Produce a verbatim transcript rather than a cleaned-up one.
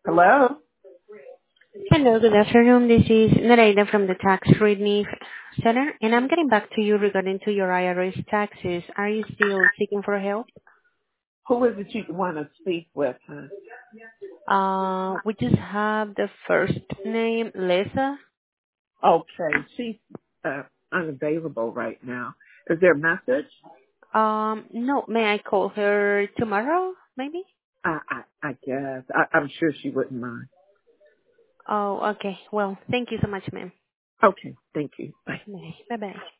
Hello? Hello, good afternoon. This is Nereida from the Tax Relief Center, and I'm getting back to you regarding to your I R S taxes. Are you still seeking for help? Who is it you want to speak with? Huh? Uh, we just have the first name, Lisa. Okay, she's uh, unavailable right now. Is there a message? Um, no, may I call her tomorrow, maybe? I, I, I guess. I, I'm sure she wouldn't mind. Oh, okay. Well, thank you so much, ma'am. Okay, thank you. Bye. Bye. Bye-bye.